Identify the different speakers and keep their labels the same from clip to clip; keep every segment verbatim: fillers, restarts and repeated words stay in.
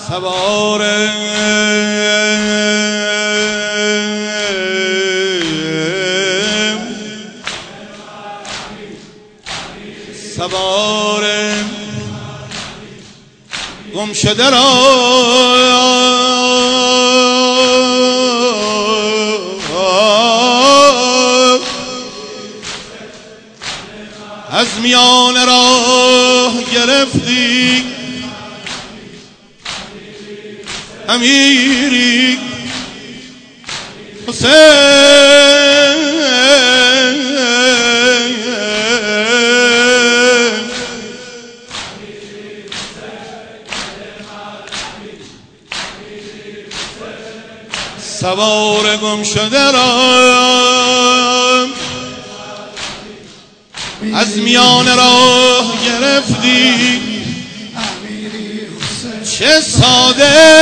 Speaker 1: سواره سواره گم شده را از میان راه گرفتی امیری حسین سوار گم شده را از میان راه گرفتی چه ساده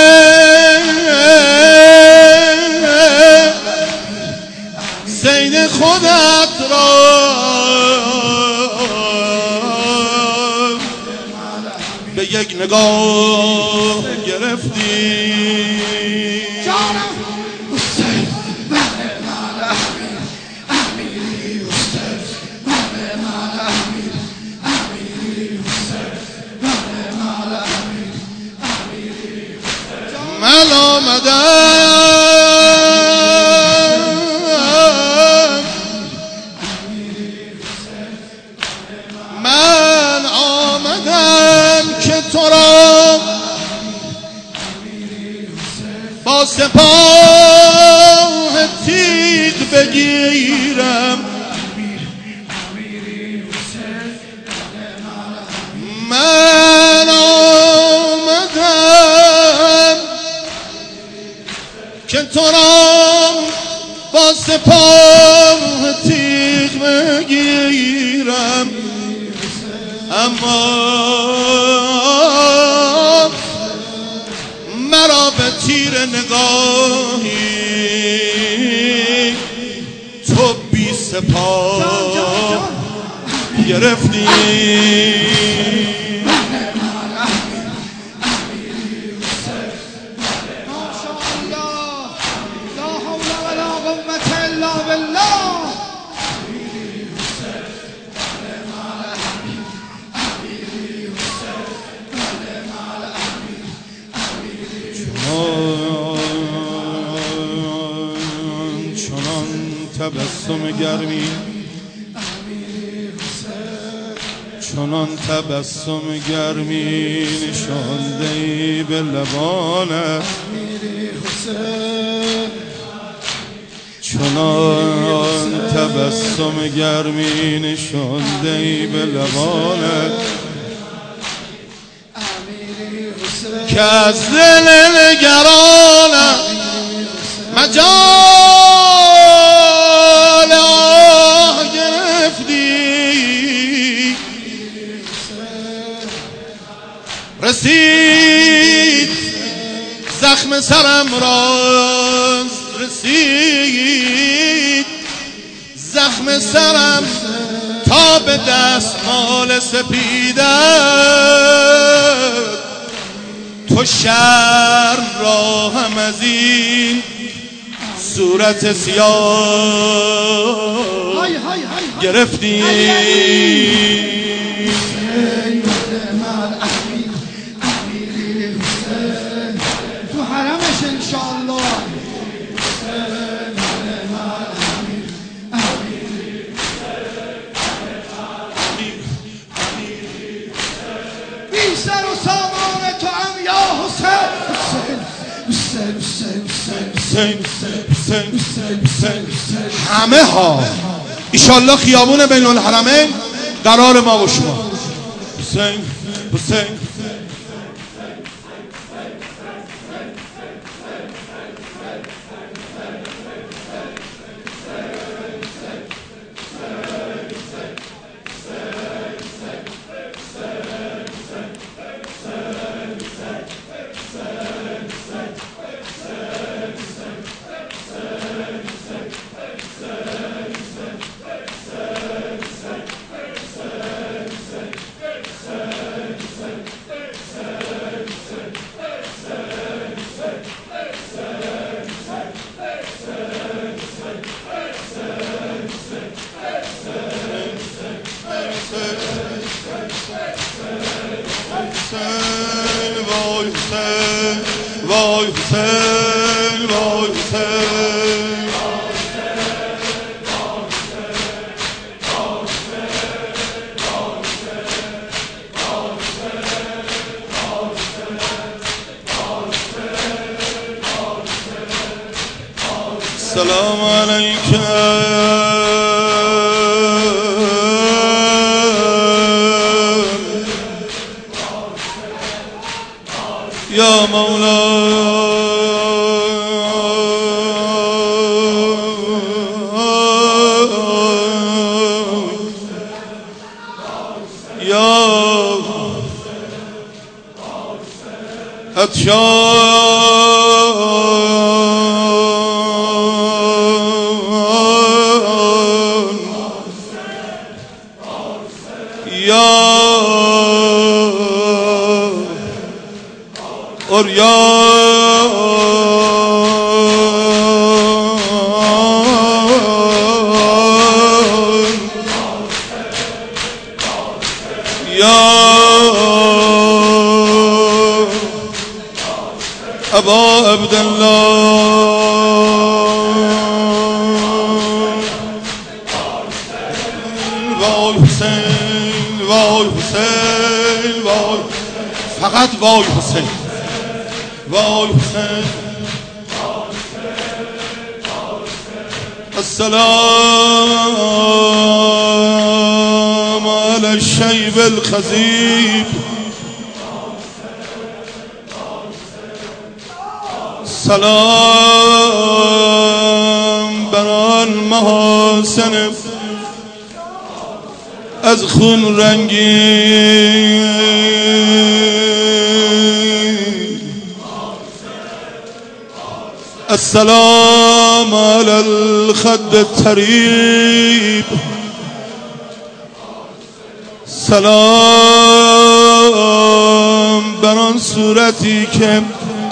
Speaker 1: زین خودت را به یک نگاه گرفتی من آمدم من آمدم که تو را با سپاه تیغ بگیرم من آمدم که تو را با سپاه تیغ بگیرم اما مرا به تیر نگاهی تو بی سپاه گرفتی چنان تبسم گرمی چنان تبسم گرمی نشانده‌ای به لبانت چنان تبسم گرمی نشانده‌ای به لبانت که از دل نگرانم مجال آه گرفتی رسید زخم سرم راست رسید زخم سرم تا به دستمال سپیدت تو شرم را هم از این صورت سیاه گرفتی
Speaker 2: تو حرمش انشاءالله بی سر و سامان تو هم یا حسین حسین حسین حسین
Speaker 1: حسین همه ها ایشالله خیابون بین الحرمین قرار ما و شما حسین حسین وای حسین وای حسین وای حسین السلام علیکم یا مولا یا یا اور یا یا ابا عبدالله وای حسین وای حسین وای فقط وای حسین وای حسین السلام علی الشیب الخضیب سلام بر آن محاسن از خون رنگی السلام على الخد الطريب سلام بر آن صورتی که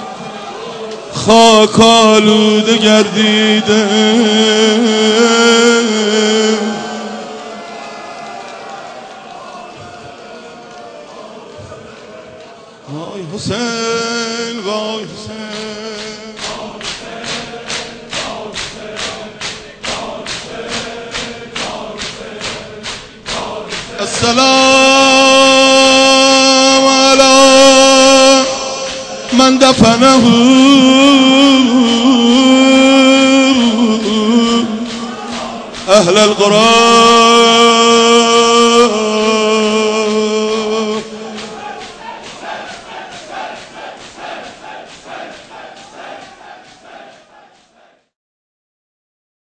Speaker 1: خاک آلوده گردیده وای حسین وای حسین السلام على من دفنه أهل القرآن